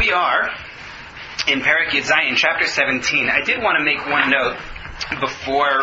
we are in Perek Yud Zayin, chapter 17. I did want to make one note before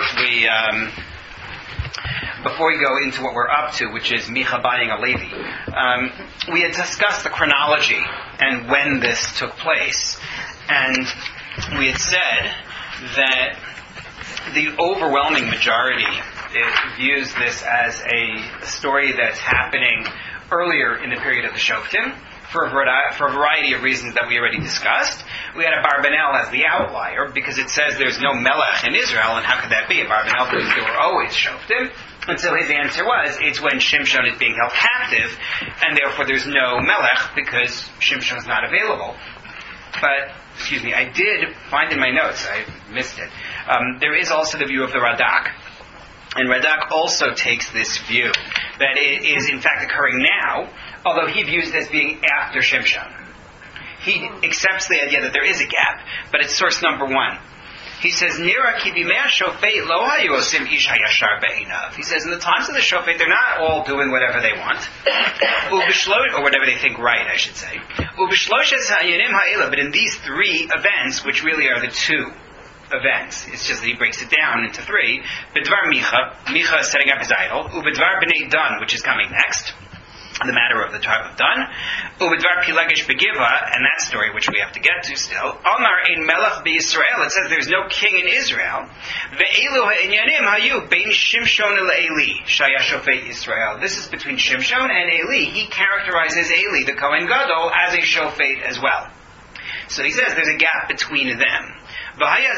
we go into what we're up to, which is Micha buying a Levi. We had discussed the chronology and when this took place, and we had said that the overwhelming majority views this as a story that's happening earlier in the period of the Shoftim, for a variety of reasons that we already discussed. We had Abarbanel as the outlier, because it says there's no Melech in Israel, and how could that be? Abarbanel believes there were always Shoftim. And so his answer was, it's when Shimshon is being held captive, and therefore there's no Melech, because Shimshon's not available. But, I did find in my notes, I missed it, there is also the view of the Radak. And Radak also takes this view that it is in fact occurring now, although he views it as being after Shimshon. He accepts the idea that there is a gap, but it's source number one. He says, Nira ki bimei shofet lo hayu osim ish hayashar be'inav. He says, in the times of the shofet, they're not all doing whatever they want, or whatever they think right, I should say. But in these three events, which really are the two events, it's just that he breaks it down into three. B'dvar Micha is setting up his idol. Ub'dvar b'nei Dan, which is coming next, the matter of the tribe of Dan. Ub'dvar Pilegesh Begiva, and that story which we have to get to still. Amar ein melech b'Yisrael, it says there's no king in Israel. Ve'elu ha'inyanim hayu bein Shimshon le'Eli shaya shofet Yisrael. This is between Shimshon and Eli. He characterizes Eli, the Kohen Gadol, as a shofet as well. So he says there's a gap between them. The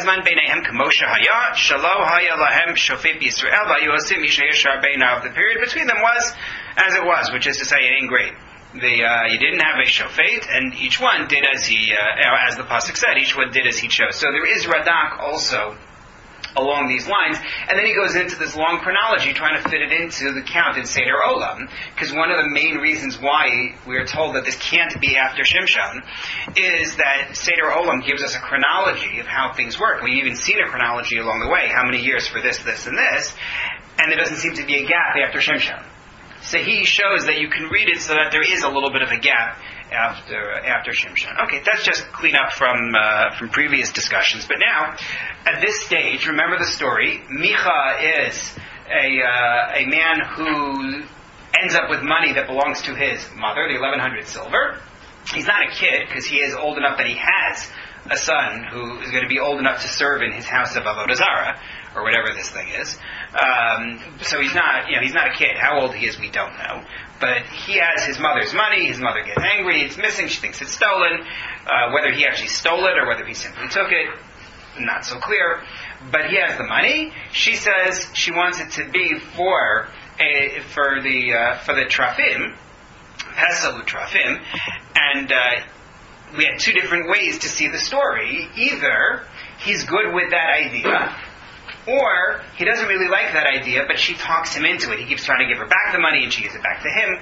period between them was as it was, which is to say, it ain't great. You didn't have a shofet, and each one did as the pasuk said, each one did as he chose. So there is Radak also along these lines, and then he goes into this long chronology trying to fit it into the count in Seder Olam, because one of the main reasons why we are told that this can't be after Shimshon is that Seder Olam gives us a chronology of how things work. We've even seen a chronology along the way, how many years for this, this, and this, and there doesn't seem to be a gap after Shimshon. So he shows that you can read it so that there is a little bit of a gap after Shimshon. Okay, that's just clean up from previous discussions. But now, at this stage, remember the story. Micha is a man who ends up with money that belongs to his mother, the 1100 silver. He's not a kid, because he is old enough that he has a son who is going to be old enough to serve in his house of Avodah Zarah, or whatever this thing is. So he's not a kid. How old he is, we don't know. But he has his mother's money. His mother gets angry. It's missing. She thinks it's stolen. Whether he actually stole it or whether he simply took it, not so clear. But he has the money. She says she wants it to be for the trafim, Pesach trafim, and we had two different ways to see the story. Either he's good with that idea, or he doesn't really like that idea, but she talks him into it. He keeps trying to give her back the money, and she gives it back to him.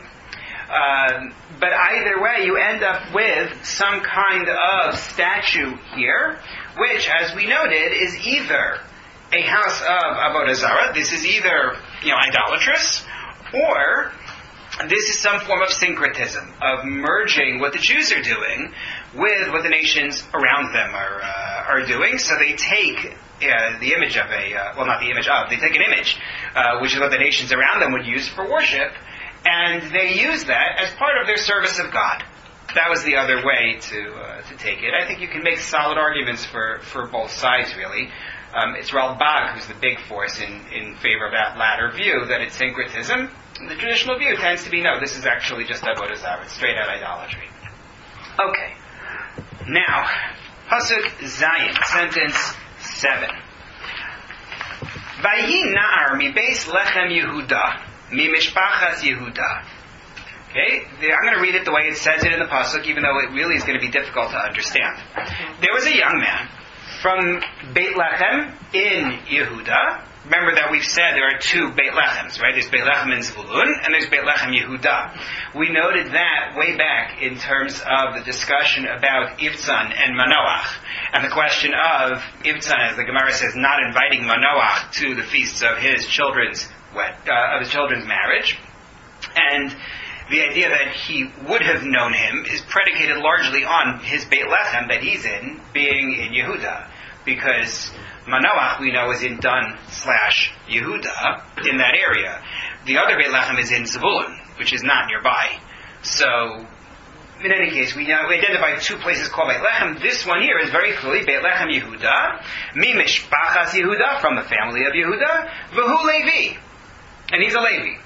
But either way, you end up with some kind of statue here, which, as we noted, is either a house of Avodah Zarah. This is either, idolatrous, or this is some form of syncretism, of merging what the Jews are doing with what the nations around them are doing. So they take the image of they take an image, which is what the nations around them would use for worship, and they use that as part of their service of God. That was the other way to take it. I think you can make solid arguments for both sides, really. It's Ralbag who's the big force in favor of that latter view, that it's syncretism. The traditional view tends to be, no, this is actually just Avodah Zarah. It's straight out idolatry. Okay. Now, Pasuk Zayin, sentence 7. Vayi na'ar mi beis lechem Yehuda, mi mishpachas Yehuda. Okay, I'm going to read it the way it says it in the Pasuk, even though it really is going to be difficult to understand. There was a young man from Beit Lechem in Yehuda. Remember that we've said there are two Beit Lechems, right? There's Beit Lechem in Zvulun, and there's Beit Lechem Yehuda. We noted that way back in terms of the discussion about Ivtzan and Manoach, and the question of Ivtzan, as the Gemara says, not inviting Manoach to the feasts of his children's marriage. And the idea that he would have known him is predicated largely on his Beit Lechem that he's in being in Yehuda, because Manoach, we know, is in Dan/Yehuda, in that area. The other Beit Lechem is in Zebulun, which is not nearby. So, in any case, we identify two places called Beit Lechem. This one here is very clearly Beit Lechem Yehuda, Mi Mishpachas Yehuda, from the family of Yehuda, V'hu Levi, and he's a Levi.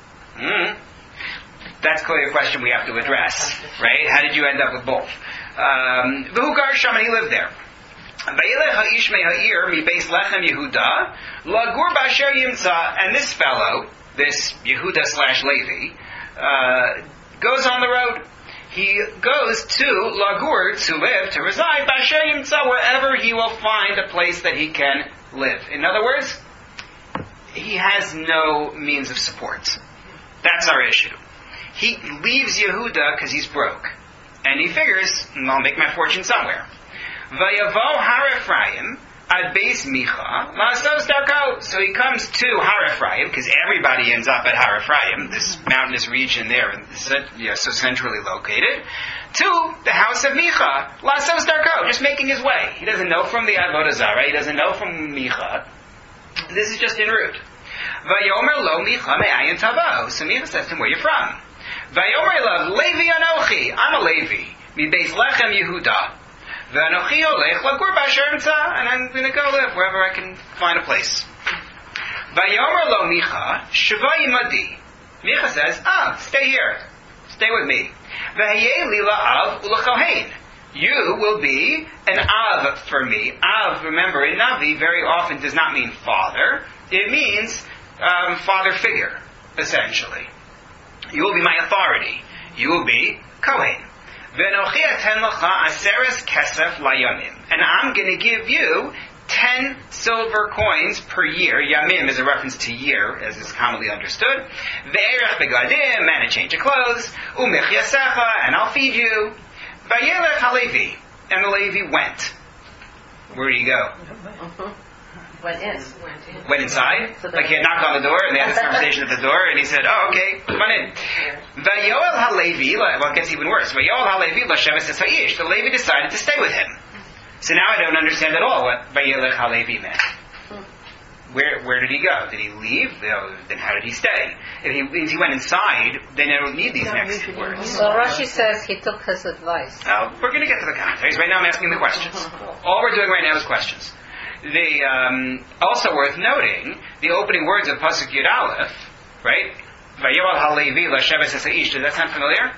That's clearly a question we have to address, right? How did you end up with both? V'hu Gar Sham, and he lived there. Vayelech ha'ish me'ha'ir mi Beis Lechem Yehuda lagur b'asher yimtza, and this fellow, this Yehuda/Levi, goes on the road. He goes to lagur, to live, to reside, b'asher yimtza, wherever he will find a place that he can live. In other words, he has no means of support. That's our issue. He leaves Yehuda because he's broke, and he figures, I'll make my fortune somewhere. Vayavo Har Ephraim ad Beis Micha la'asos darko. So he comes to Har Ephraim, because everybody ends up at Har Ephraim, this mountainous region there, so centrally located, to the house of Micha la'asos darko, just making his way. He doesn't know from the Avodah Zarah, he doesn't know from Micha. This is just en route. Vayomer lo Micha me'ayin tavo. So Micha says to him, where are you from? Vayomer lo Levi Anochi. I'm a Levi. Mi Beis Lechem Yehuda. And I'm going to go live wherever I can find a place. Vayomer lo Micha, Shavai Madi. Micha says, stay here. Stay with me. V'hayei li la'av u'lechohen. You will be an Av for me. Av, remember, in Navi very often does not mean father. It means father figure, essentially. You will be my authority. You will be Kohen. And I'm going to give you 10 silver coins per year. Yamim is a reference to year, as is commonly understood. Ve'erech begadim, and a change of clothes. Umich yasecha, and I'll feed you. Vayelech halevi, and the Levi went. Where did he go? Went inside? Like he had knocked on the door, and they had this conversation at the door, and he said, okay, come on in. Vayoel halevi, well, it gets even worse. Vayoel halevi l'sheves es ha'ish. The Levi decided to stay with him. So now I don't understand at all what Vayelech halevi meant. Where did he go? Did he leave? Then how did he stay? If he went inside, then I don't need these next words. So Rashi says he took his advice. We're going to get to the commentaries. Right now I'm asking the questions. All we're doing right now is questions. Also worth noting, the opening words of Pasuk Yud Aleph, right? Vayoel halevi l'sheves es ha'ish. Does that sound familiar?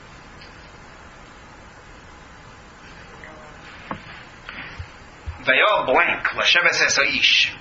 Vayoel blank l'sheves es ha'ish.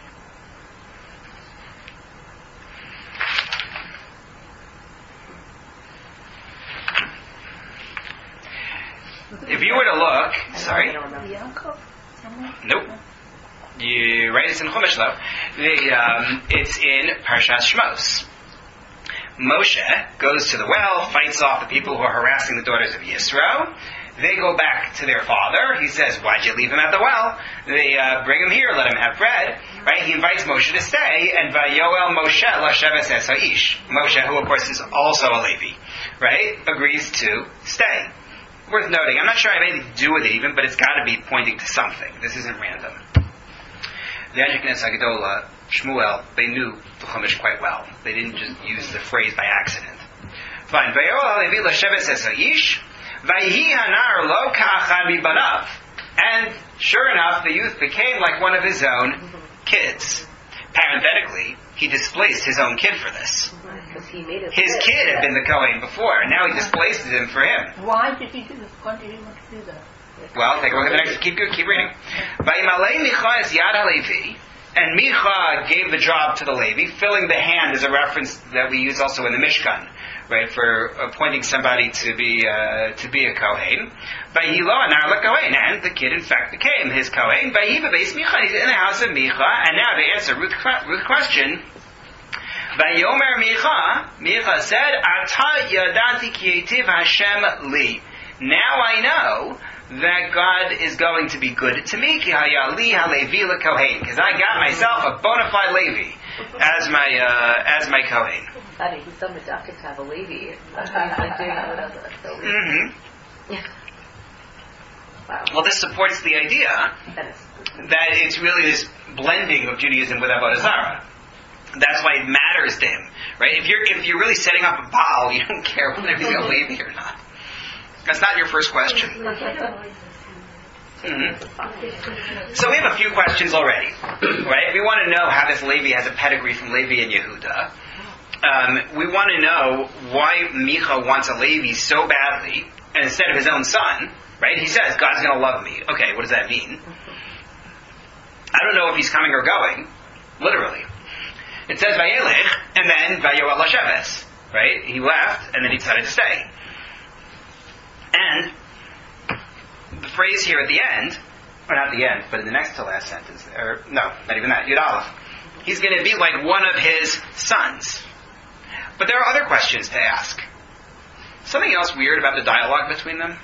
If you were to look, sorry? Nope. You right? It's in Chumash though. It's in Parshas Shmos. Moshe goes to the well, fights off the people who are harassing the daughters of Yisro. They go back to their father. He says, "Why'd you leave him at the well?" They bring him here, let him have bread. Right? He invites Moshe to stay, and Vayoel Moshe l'sheves es ha'ish. Moshe, who of course is also a Levi, right, agrees to stay. Worth noting. I'm not sure I have anything to do with it even, but it's got to be pointing to something. This isn't random. The Anshe Knesset Hagadola, Shmuel, they knew the Chumash quite well. They didn't just use the phrase by accident. Fine. Vayoel halevi l'sheves es ha'ish, vayhi hanar lo ka'achad mibanav. And sure enough, the youth became like one of his own kids. Parenthetically, he displaced his own kid for this. His kid had been the Kohen before, and now he displaces him for him. Why did he do this? Why did he want to do that? Well, take a look at the next. Keep reading. Vayimalei Micha es yad halevi, and Micha gave the job to the Levi. Filling the hand is a reference that we use also in the Mishkan, right, for appointing somebody to be a Kohen. Vayilo anar leKohen, and the kid in fact became his Kohen. Vayi bebeis Micha, he's in the house of Micha, and now to answer Ruth's question. Vayomer Micha said, Ata yadati ki yetiv Hashem li. Now I know that God is going to be good to me, ki hayali halevi leKohen, because I got myself a bona fide Levi as my Kohen. funny. He's so medactic to have a Levi. He's like doing whatever. So wow. Well, this supports the idea that it's really this blending of Judaism with Avodah Zarah. That's why it matters to him, right? If you're really setting up a Baal, you don't care whether he's a Levi or not. That's not your first question. So we have a few questions already, right? We want to know how this Levi has a pedigree from Levi and Yehuda. We want to know why Micha wants a Levi so badly, and instead of his own son, right? He says, God's going to love me. Okay, what does that mean? I don't know if he's coming or going, literally. It says Vayelech, and then Vayoel Hasheves, right? He left, and then he decided to stay. And the phrase here at the end, or not the end, but in the next to last sentence, or no, not even that, Yud Aleph, he's going to be like one of his sons. But there are other questions to ask. Something else weird about the dialogue between them?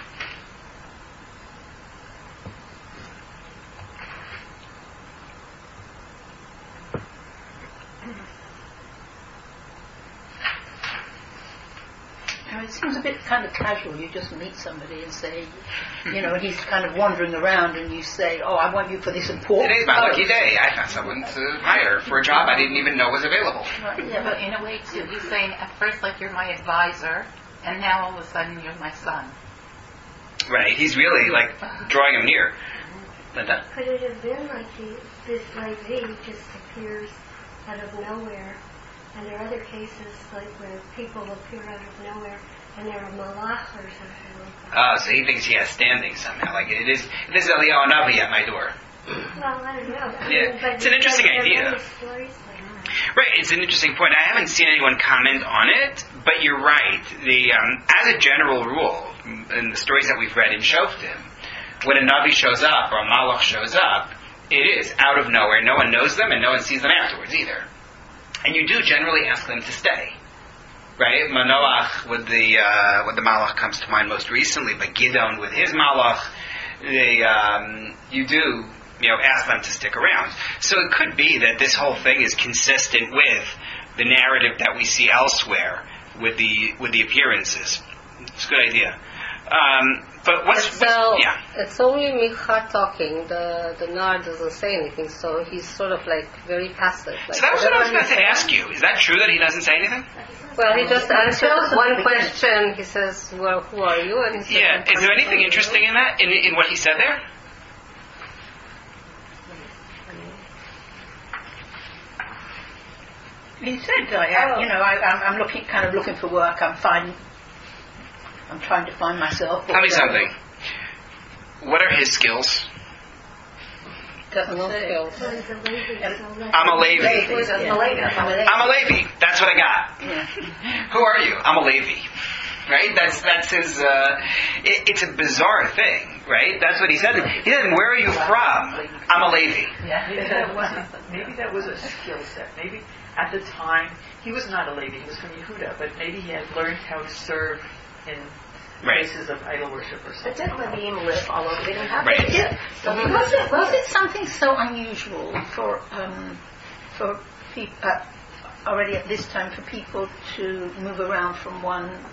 It seems a bit kind of casual. You just meet somebody and say, he's kind of wandering around and you say, oh, I want you for this important Today's my lucky day. I found someone to hire for a job I didn't even know was available. Right. Yeah, but in a way, too, he's saying at first, like, you're my advisor, and now all of a sudden you're my son. Right, he's really, like, drawing him near. Linda? Could it have been like this Levi just appears out of nowhere? And there are other cases like where people appear out of nowhere and they're a malach or something like that. Oh, so he thinks he has standing somehow. Like this is Eliyahu Navi at my door. Well, I don't know. Yeah, it's an interesting idea. Right, it's an interesting point. I haven't seen anyone comment on it, but you're right. As a general rule, in the stories that we've read in Shoftim, when a Navi shows up or a malach shows up, it is out of nowhere. No one knows them and no one sees them afterwards either. And you do generally ask them to stay, right? Manoach with the malach comes to mind most recently, but Gidon with his malach, you do ask them to stick around. So it could be that this whole thing is consistent with the narrative that we see elsewhere with the appearances. It's a good idea. But it's only Micha talking. The Nar doesn't say anything, so he's sort of like very passive. Like, so that was what I was going to ask you. Is that true that he doesn't say anything? Well, he just answers one question. He says, "Well, who are you?" And he says, is there anything interesting in that? In what he said there? He said, I'm looking for work. I'm trying to find myself. Tell me something. What are his skills? Doesn't know skills. I'm a Levi. I'm a Levi. That's what I got. Yeah. Who are you? I'm a Levi. Right? That's his. It's a bizarre thing, right? That's what he said. He said, "Where are you from?" I'm a Levi. Yeah. Maybe that was a skill set. Maybe at the time he was not a Levi. He was from Yehuda, but maybe he had learned how to serve in places of idol worship or something. But didn't Leviim live all over? They didn't have Was it something so unusual for people already at this time for people to move around from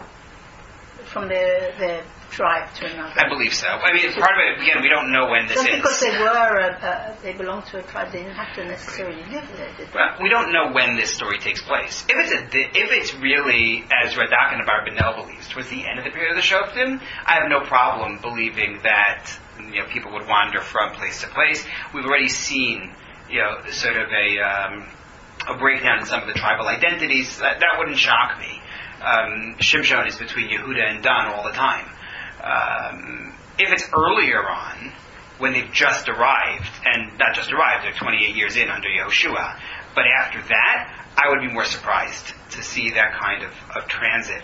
their tribe to another? I believe so. I mean, part of it, again, we don't know when this Just is. because they belonged to a tribe, they didn't have to necessarily live there, did they? Well, we don't know when this story takes place. If it's really, as Radak and Abarbanel believes, towards the end of the period of the Shoftim, I have no problem believing that people would wander from place to place. We've already seen sort of a breakdown in some of the tribal identities. That wouldn't shock me. Shimshon is between Yehuda and Dan all the time. If it's earlier on, when they've just arrived, and not just arrived, they're 28 years in under Yehoshua, but after that, I would be more surprised to see that kind of transit.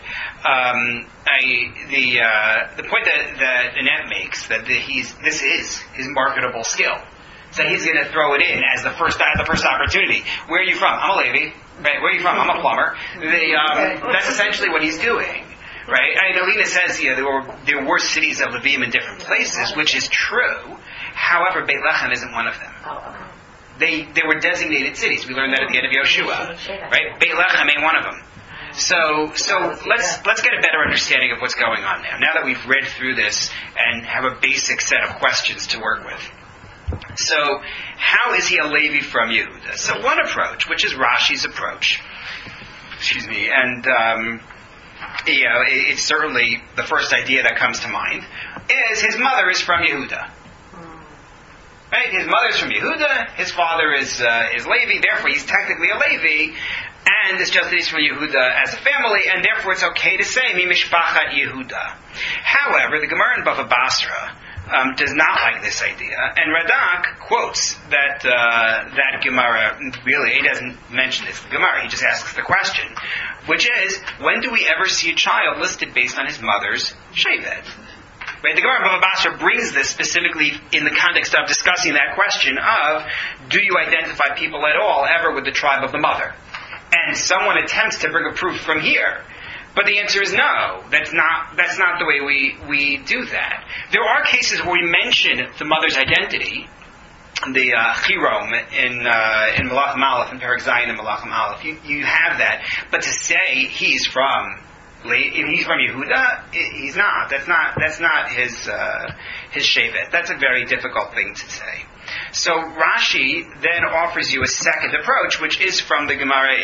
The point that Annette makes, that this is his marketable skill. So he's going to throw it in as the first opportunity. Where are you from? I'm a Levi. Right? Where are you from? I'm a plumber. That's essentially what he's doing. Right? I mean, Alina says there were cities of Leviim in different places, which is true. However, Beit Lechem isn't one of them. They were designated cities. We learned that at the end of Yoshua, right? Beit Lechem ain't one of them. So let's get a better understanding of what's going on now. Now that we've read through this and have a basic set of questions to work with. So, how is he a Levi from Yehuda? So one approach, which is Rashi's approach, and it's certainly the first idea that comes to mind, is his mother is from Yehuda. Right? His mother's from Yehuda, his father is Levi, therefore he's technically a Levi, and it's just that he's from Yehuda as a family, and therefore it's okay to say Mi Mishpachat Yehuda. However, the Gemara in Bava Basra does not like this idea, and Radak quotes that Gemara. Really, he doesn't mention this Gemara. He just asks the question, which is, when do we ever see a child listed based on his mother's shevet? Right? The Gemara in Bava Basra brings this specifically in the context of discussing that question of, do you identify people at all ever with the tribe of the mother? And someone attempts to bring a proof from here. But the answer is no. That's not the way we do that. There are cases where we mention the mother's identity, the Chirom in Malachim Aleph, in Perek Zayin in Malachim Aleph. You have that. But to say he's from Yehuda, he's not. That's not his shevet. That's a very difficult thing to say. So Rashi then offers you a second approach, which is from the Gemara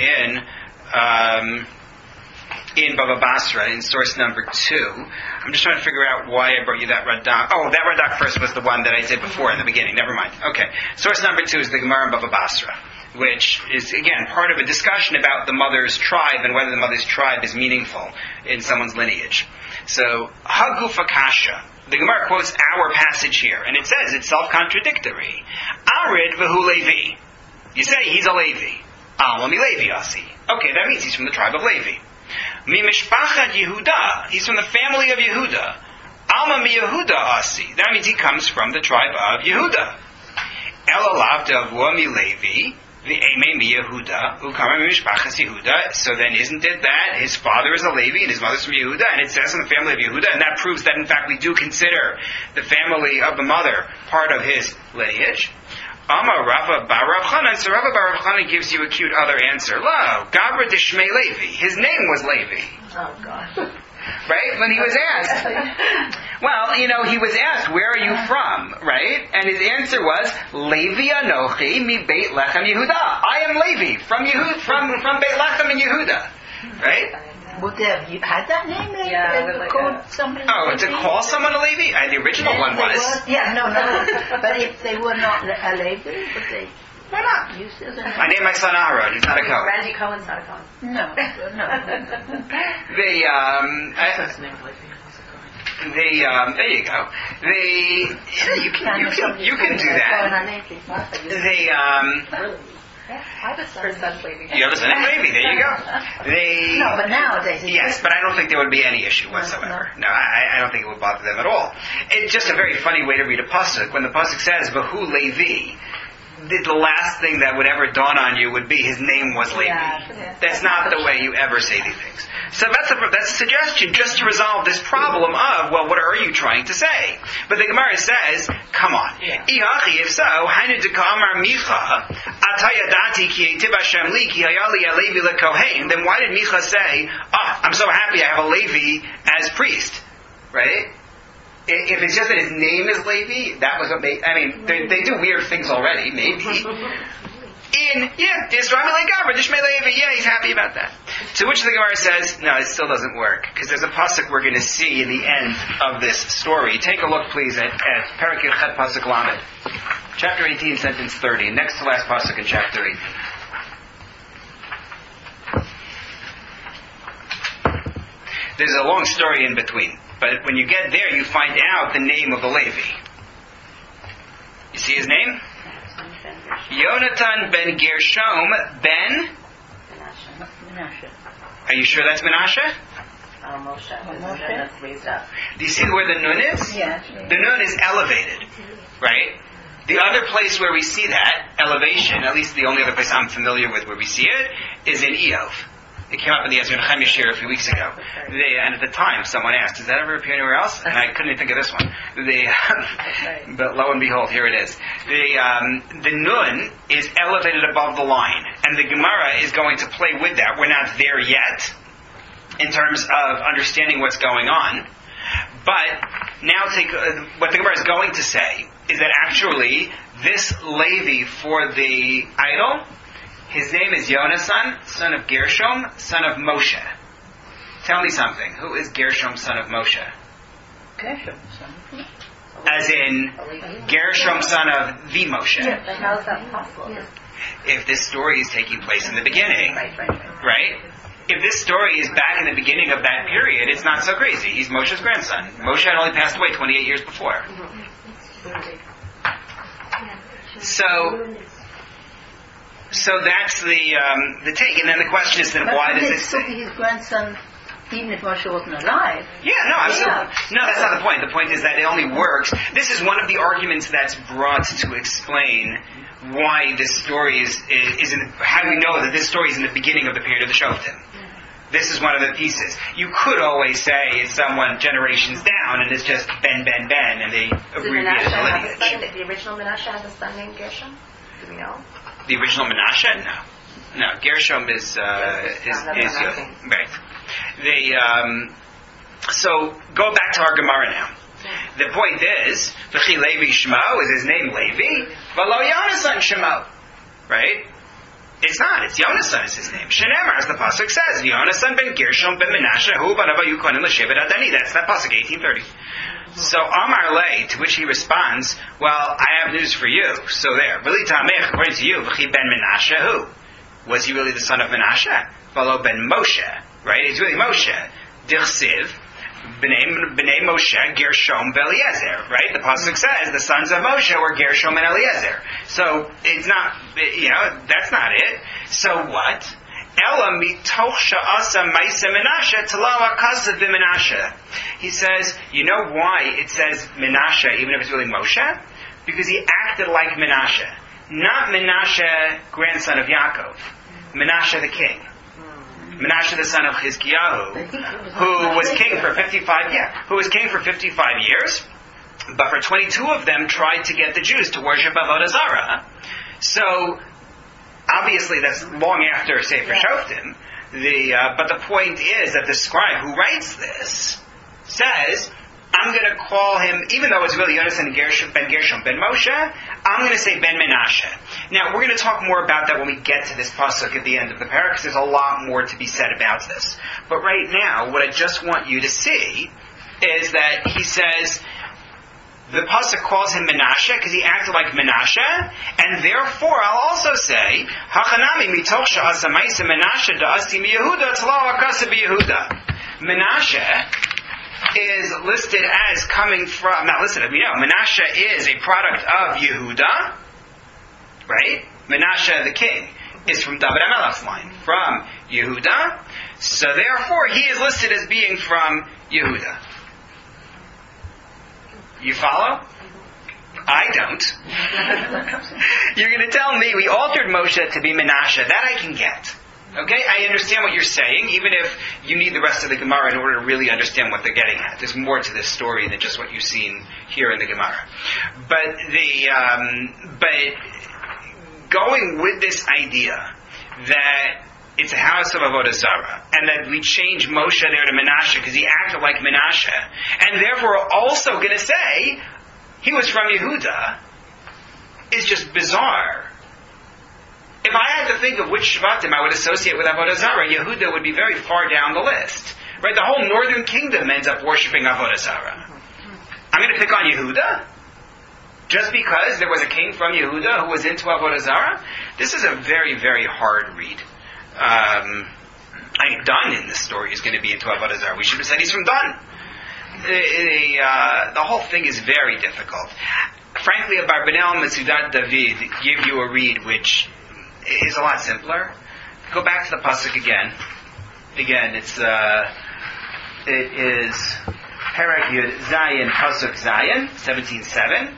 in Bava Basra, in source number 2. I'm just trying to figure out why I brought you that Radak. Oh, that Radak first was the one that I said before in the beginning. Never mind. Okay. Source number 2 is the Gemara in Bava Basra, which is, again, part of a discussion about the mother's tribe and whether the mother's tribe is meaningful in someone's lineage. So, Hagufa Kasha. The Gemara quotes our passage here, and it says it's self-contradictory. Arid v'hu Levi. You say he's a Levi. Alma mi Levi asi. Okay, that means he's from the tribe of Levi. Mi mishpachat Yehuda. He's from the family of Yehuda. Alma mi Yehuda asi. That means he comes from the tribe of Yehuda. Elalav davua mi Levi. V'emei mi Yehuda. Ukama mi mishpachas Yehuda. So then isn't it that his father is a Levi and his mother's from Yehuda, and it says in the family of Yehuda, and that proves that in fact we do consider the family of the mother part of his lineage. Amar Rava bar Rav Chana, so Rava bar Rav Chana gives you a cute other answer. Lo, Gabra Dishmei Levi. His name was Levi. Oh, God. Right? When he was asked. Well, he was asked, where are you from? Right? And his answer was, Levi Anochi mi Beit Lechem Yehuda. I am Levi from Beit Lechem in Yehuda. Right? Would they have had that name? Yeah, somebody. Oh, to call someone a Levi? The original one was. No. But if they were not a Levi, would they? Why not? I named my son Aaron. He's not a Cohen. Randy Cohen's not a Cohen. No. There you go. You can do that. I have a son Levi. You have a son Levi. There you go. No, but nowadays. Yes, but I don't think there would be any issue whatsoever. No, I don't think it would bother them at all. It's just a very funny way to read a pasuk. When the pasuk says "V'hu Levi," the last thing that would ever dawn on you would be his name was Levi. Yeah. That's not the way you ever say these things. So that's a suggestion just to resolve this problem of, well, what are you trying to say? But the Gemara says, come on. If so, then why did Micha say, I'm so happy I have a Levi as priest? Right? If it's just that his name is Levi, that was what made, they do weird things already, maybe. He's happy about that. To which the Gemara says, no, it still doesn't work, because there's a pasuk we're going to see in the end of this story. Take a look, please, at Perek Yochet pasuk Lamed, chapter 18, sentence 30, next to last pasuk in chapter 18. There's a long story in between, but when you get there, you find out the name of the Levi. You see his name? Yonatan ben Gershom ben... Menashe. Are you sure that's Menashe? Moshe. Do you see where the nun is? Yeah. The nun is elevated, right? The other place where we see that elevation, at least the only other place I'm familiar with where we see it, is in Eov. It came up in the Ezra Nehemiah shir a few weeks ago. And at the time, someone asked, does that ever appear anywhere else? And I couldn't even think of this one. But lo and behold, here it is. The nun is elevated above the line. And the Gemara is going to play with that. We're not there yet in terms of understanding what's going on. But now what the Gemara is going to say is that actually this Levi for the idol, his name is Yonasan, son of Gershom, son of Moshe. Tell me something. Who is Gershom, son of Moshe? Gershom, son. As in Gershom, son of the Moshe. But how is that possible? If this story is taking place in the beginning, right? If this story is back in the beginning of that period, it's not so crazy. He's Moshe's grandson. Moshe had only passed away 28 years before. So that's the take, and then the question is then why does it say his grandson, even if Moshe wasn't alive? Yeah, no, absolutely. No, that's not the point. The point is that it only works. This is one of the arguments that's brought to explain why this story is in. How do we know that this story is in the beginning of the period of the Shoftim? This is one of the pieces. You could always say it's someone generations down, and it's just Ben, and they abbreviate the lineage. The original Menashe has a son named Gershom? Do we know? The original Menashe? No. Gershom is right. So go back to our Gemara now. The point is, V'chi Levi Shmo, is his name Levi? V'lo Yonasan Shmo. Right? It's not. It's Yonasan is his name. Shenemar, as the pasuk says, Yonasan ben Gershom ben Menashe hu b'nava yukonim l'shevet adani. That's that pasuk, 1830. So Amar Le, to which he responds, well, I have news for you. So there. V'li ta'amech, according to you, V'chi ben Menashe who? Was he really the son of Menashe? V'lo ben Moshe. Right? He's really Moshe. Dirsiv. B'nei Moshe, Gershom, Eliezer, right? The pasuk says the sons of Moshe were Gershom and Eliezer. So it's not, that's not it. So what? Ela mitoch sha'asa ma'isa Menashe talawa kasav b'Menashe. He says, you know why it says Menashe, even if it's really Moshe? Because he acted like Menashe. Not Menashe, grandson of Yaakov. Menashe the king. Menashe the son of Chizkiyahu, who was king for 55 years, but for 22 of them tried to get the Jews to worship Avodah Zarah. So, obviously that's long after Sefer Shoftim, but the point is that the scribe who writes this says, I'm going to call him, even though it's really Yonasan ben Gershom ben Moshe, I'm going to say ben Menashe. Now, we're going to talk more about that when we get to this pasuk at the end of the parah, because there's a lot more to be said about this. But right now, what I just want you to see is that he says, the pasuk calls him Menashe because he acted like Menashe, and therefore I'll also say, Hachanami mitoch sha'asa ma'isa Menashe da'asi miYehuda t'lo akasa b'Yehuda. Menashe is listed as coming from, not listed, Menashe is a product of Yehuda, right? Menashe the king is from David HaMelech's line, from Yehuda, so therefore he is listed as being from Yehuda. You follow? I don't. You're going to tell me we altered Moshe to be Menashe. That I can get. Okay? I understand what you're saying, even if you need the rest of the Gemara in order to really understand what they're getting at. There's more to this story than just what you've seen here in the Gemara. But going with this idea that it's a house of Avodah Zarah, and that we change Moshe there to Menashe because he acted like Menashe, and therefore we're also going to say he was from Yehuda, is just bizarre. If I had to think of which Shvatim I would associate with Avodah Zarah, Yehuda would be very far down the list. Right? The whole northern kingdom ends up worshipping Avodah Zarah. I'm going to pick on Yehuda? Just because there was a king from Yehuda who was into Avodah Zarah? This is a very, very hard read. Dan in this story is going to be into Avodah Zarah. We should have said he's from Dan. The whole thing is very difficult. Frankly, Abarbanel and Metzudat David give you a read which is a lot simpler. Go back to the pasuk again. Again, it is Perek Yud Zayin pasuk Zayin 17:7.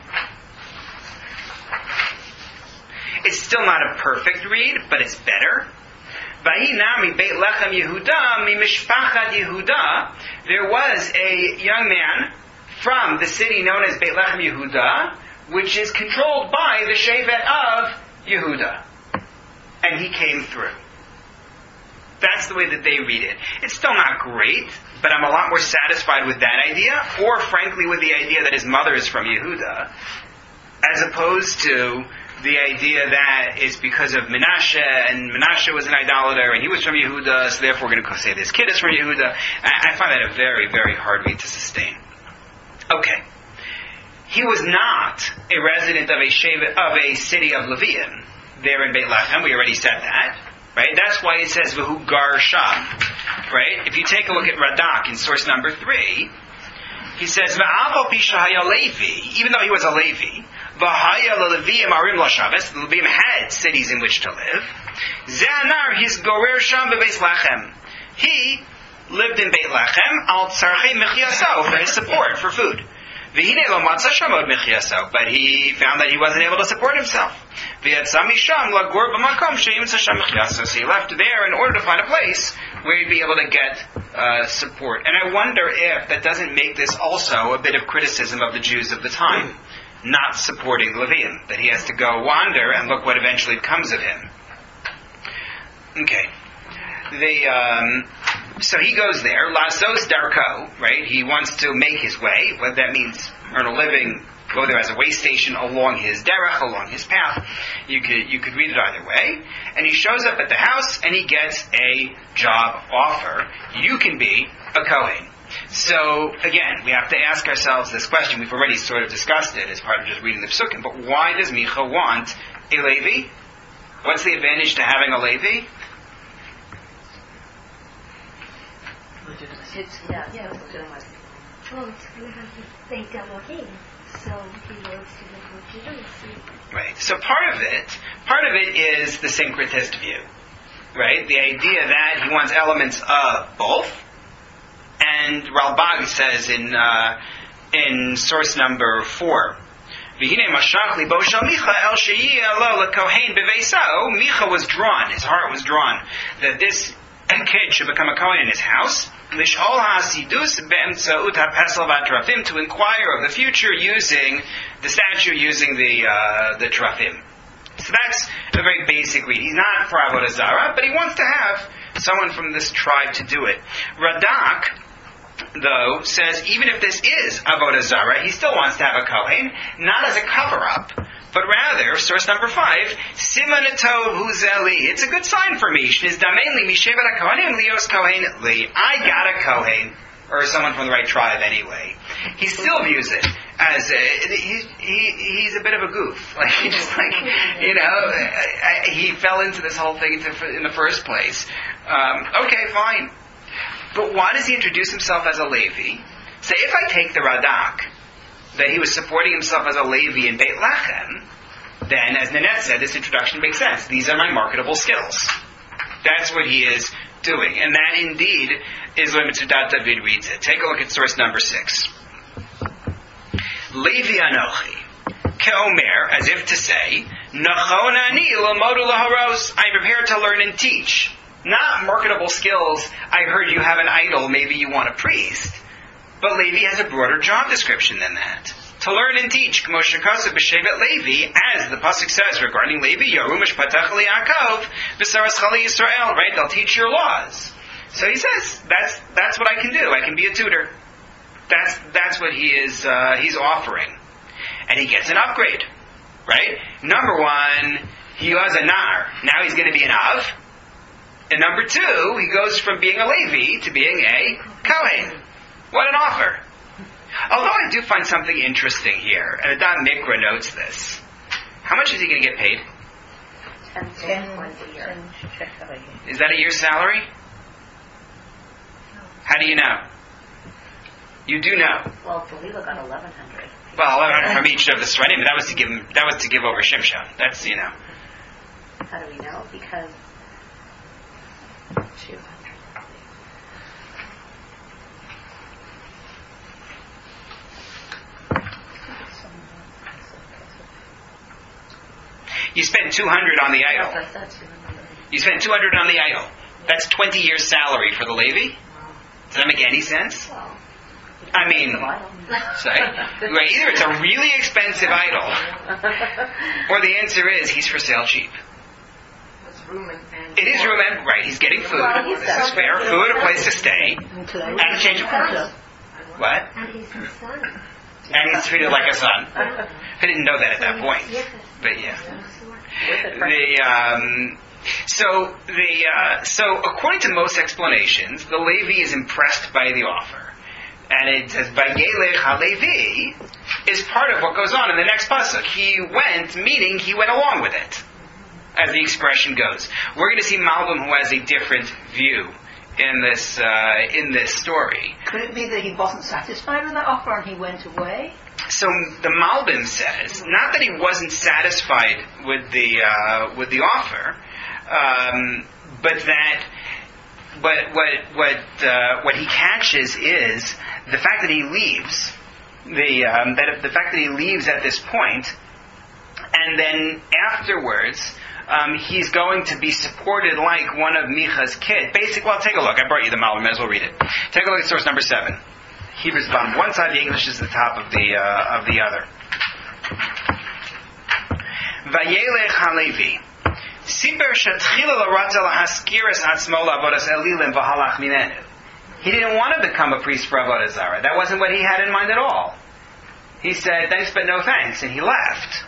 It's still not a perfect read, but it's better. Vayinami Beit Lechem Yehuda mi Mishpachat Yehuda. There was a young man from the city known as Beit Lechem Yehuda, which is controlled by the Shevet of Yehuda. And he came through. That's the way that they read it. It's still not great, but I'm a lot more satisfied with that idea, or frankly with the idea that his mother is from Yehuda, as opposed to the idea that it's because of Menashe, and Menashe was an idolater, and he was from Yehuda, so therefore we're going to say this kid is from Yehuda. I find that a very, very hard read to sustain. Okay. He was not a resident of a city of Levium, there in Beit Lechem. We already said that. Right? That's why it says V'hu gar sham. Right? If you take a look at Radak in source number 3, he says V'aval pi shehaya Levi, even though he was a Levi, V'haya leLeviim arim l'shabbos, the Leviim had cities in which to live. Ze'anar his gorer sham beBeit Lechem. He lived in Beit Lechem al tzarchei mechyaso, for his support, for food. V'hinei lo matza shamod mechyaso, but he found that he wasn't able to support himself. So he left there in order to find a place where he'd be able to get support. And I wonder if that doesn't make this also a bit of criticism of the Jews of the time, not supporting the Levium, that he has to go wander and look what eventually comes of him. Okay. So he goes there, Lasos Darko, right? He wants to make his way, what that means, earn a living, go there as a way station along his derech, along his path. You could read it either way. And he shows up at the house and he gets a job offer. You can be a Kohen. So, again, we have to ask ourselves this question. We've already sort of discussed it as part of just reading the Psukim, but why does Micha want a Levi? What's the advantage to having a Levi? It's legitimate. Well, it's going to have to thank Elohim, so he wants to live legitimacy. Right. So part of it is the syncretist view, right? The idea that he wants elements of both. And Ralbag says in source number 4, Micha was drawn, his heart was drawn, that this kid should become a Kohen in his house, to inquire of the future using the statue, using the Trafim. So that's a very basic read. He's not for Avodah Zarah, but he wants to have someone from this tribe to do it. Radak, though, says even if this is Avodah Zarah, he still wants to have a Kohen, not as a cover-up, but rather, source number 5, Siman Tov Huzeli. It's a good sign for me. I got a Kohen, or someone from the right tribe anyway. He still views it as he's a bit of a goof. Like he just he fell into this whole thing in the first place. Okay, fine. But why does he introduce himself as a Levi? Say, if I take the Radak, that he was supporting himself as a Levi in Beit Lechem, then, as Nanette said, this introduction makes sense. These are my marketable skills. That's what he is doing. And that, indeed, is the way Mitzudat David reads it. Take a look at source number 6. Levi Anochi, Keomer, as if to say, Nachon ani lamodu laharos, I'm prepared to learn and teach. Not marketable skills, I heard you have an idol, maybe you want a priest. But Levi has a broader job description than that. To learn and teach, Moshe Kosev b'Shevet Levi, as the pasuk says regarding Levi, Yerumish Patach Yaakov, B'Saras Chali Yisrael, right? They'll teach your laws. So he says, that's what I can do. I can be a tutor. That's what he is, he's offering. And he gets an upgrade, right? Number 1, he was a Nar. Now he's going to be an Av. And number 2, he goes from being a Levi to being a Kohen. What an offer. Although I do find something interesting here, and Adam Mikra notes this. How much is he going to get paid? 10 points a year. Is that a year's salary? How do you know? You do know. Well, Delila got 1,100. Well, 1,100 from each of the Sredim, but that was to give over Shimshon. That's, How do we know? Because 200. You spent 200 on the idol. Yes, I said 200. You spend 200 on the idol. That's 20 years' salary for the Levi. Does that make any sense? I mean, sorry. Right, either it's a really expensive idol, or the answer is he's for sale cheap. It is room and right. He's getting food. This is fair. Food, a place to stay, and a change of clothes. What? And he's his son. And he's treated like a son. I didn't know that at that point, but yeah. So according to most explanations, the Levi is impressed by the offer, and it says Vayelech HaLevi is part of what goes on in the next pasuk. He went, meaning he went along with it, as the expression goes. We're going to see Malbim, who has a different view in this story. Could it be that he wasn't satisfied with that offer and he went away? So the Malbim says not that he wasn't satisfied with the offer, but that what he catches is the fact that he leaves the fact that he leaves at this point, and then afterwards. He's going to be supported like one of Micha's kids. Basically, well, take a look. I brought you the Malbim. May as well read it. Take a look at source number 7. Hebrews bottom one side, the English is the top of the other. Vayelech HaLevi. Siper shetchila l'ratza lahaskiras atzmo la'avodas elilim v'halach minenu. He didn't want to become a priest for Avodah Zarah. That wasn't what he had in mind at all. He said, thanks but no thanks, and he left.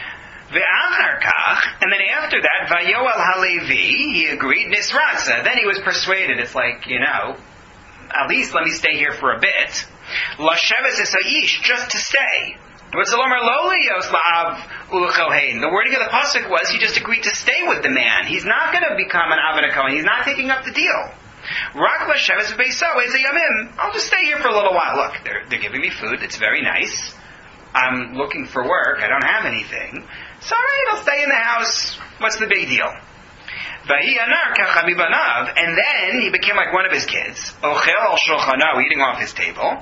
And then after that, Vayoel HaLevi, he agreed, Nisratza. Then he was persuaded. It's like, at least let me stay here for a bit. Lasheves Esaish, just to stay. The wording of the pasuk was he just agreed to stay with the man. He's not going to become an Avnei Kohen. He's not taking up the deal. I'll just stay here for a little while. Look, they're giving me food. It's very nice. I'm looking for work. I don't have anything. It's all right, I'll stay in the house. What's the big deal? And then he became like one of his kids. Eating off his table.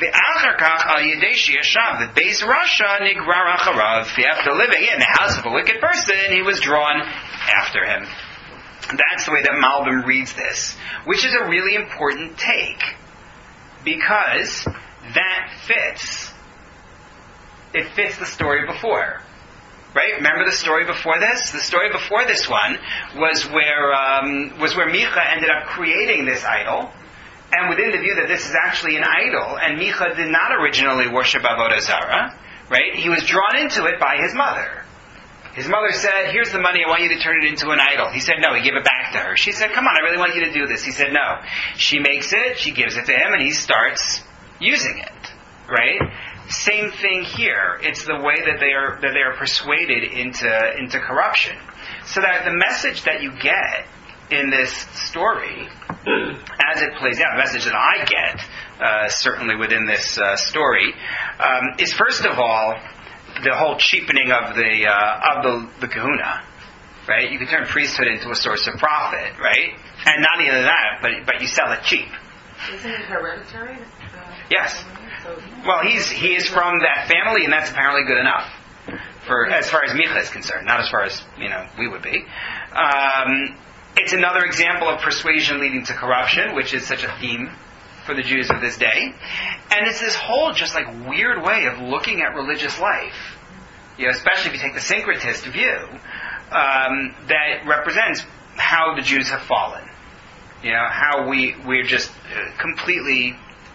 After living in the house of a wicked person, he was drawn after him. That's the way that Malbim reads this, which is a really important take, because that fits. It fits the story before. Right? Remember the story before this? The story before this one was where Micha ended up creating this idol, and within the view that this is actually an idol, and Micha did not originally worship Avodah Zarah, right? He was drawn into it by his mother. His mother said, here's the money, I want you to turn it into an idol. He said no, he gave it back to her. She said, come on, I really want you to do this. He said no. She makes it, she gives it to him, and he starts using it. Right? Same thing here. It's the way that they are persuaded into corruption. So that the message that you get in this story, as it plays out, the message that I get, certainly within this story, is first of all the whole cheapening of the kahuna. Right? You can turn priesthood into a source of profit, right? And not only that, but you sell it cheap. Isn't it hereditary? Yes. Well, he is from that family, and that's apparently good enough for as far as Micha is concerned. Not as far as we would be. It's another example of persuasion leading to corruption, which is such a theme for the Jews of this day. And it's this whole just like weird way of looking at religious life. Especially if you take the syncretist view, that represents how the Jews have fallen. How we're just completely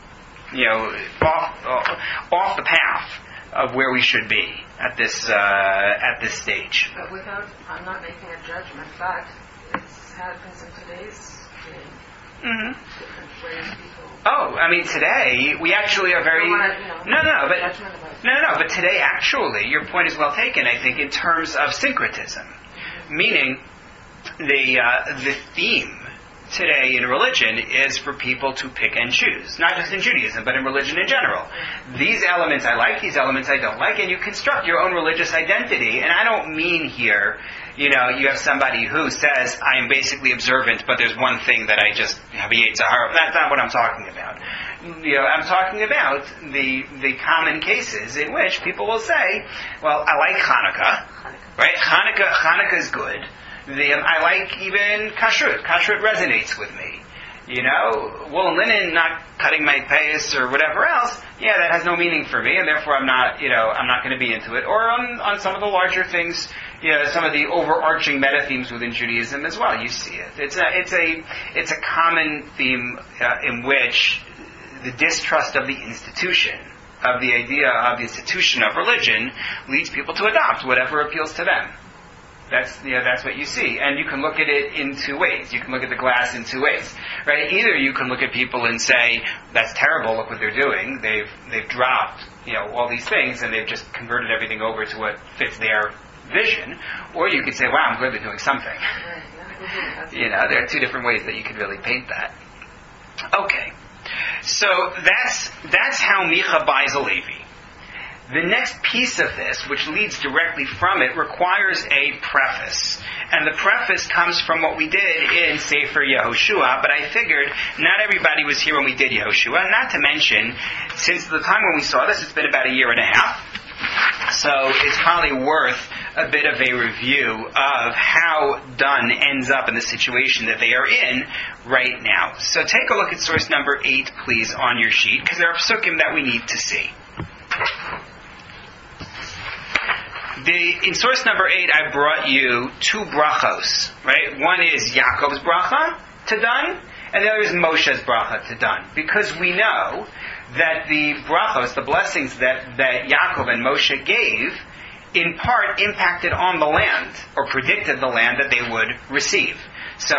off the path of where we should be at this stage. But I'm not making a judgment, but it happens in today's day. Mm-hmm. Different ways people. Oh, I mean, today we actually are very but today actually, your point is well taken. I think in terms of syncretism, meaning the theme today in religion is for people to pick and choose, not just in Judaism, but in religion in general. These elements I like, these elements I don't like, and you construct your own religious identity. And I don't mean here, you have somebody who says, I am basically observant, but there's one thing that I just have a Yetzer Hara. That's not what I'm talking about. I'm talking about the common cases in which people will say, well, I like Hanukkah, right? Hanukkah is good. I like even kashrut. Kashrut resonates with me. Wool and linen, not cutting my payas or whatever else, that has no meaning for me, and therefore I'm not going to be into it. Or on some of the larger things, some of the overarching meta themes within Judaism as well. You see it. It's a common theme in which the distrust of the institution, of the idea of the institution of religion, leads people to adopt whatever appeals to them. That's what you see, and you can look at it in two ways. You can look at the glass in two ways, right? Either you can look at people and say, "That's terrible. Look what they're doing. They've dropped, all these things, and they've just converted everything over to what fits their vision." Or you could say, "Wow, I'm glad they're doing something." There are two different ways that you could really paint that. Okay, so that's how Micha buys a Levi. The next piece of this, which leads directly from it, requires a preface. And the preface comes from what we did in Sefer Yehoshua, but I figured not everybody was here when we did Yehoshua, not to mention, since the time when we saw this, it's been about a year and a half. So it's probably worth a bit of a review of how Dun ends up in the situation that they are in right now. So take a look at source number 8, please, on your sheet, because there are psukim that we need to see. In source number 8, I brought you 2 brachos, right? One is Yaakov's bracha to Dun, and the other is Moshe's bracha to Dun. Because we know that the brachos, the blessings that Yaakov and Moshe gave, in part impacted on the land, or predicted the land that they would receive. So,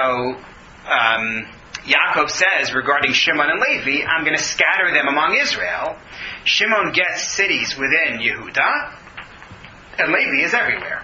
Yaakov says regarding Shimon and Levi, I'm going to scatter them among Israel. Shimon gets cities within Yehuda, and Levi is everywhere.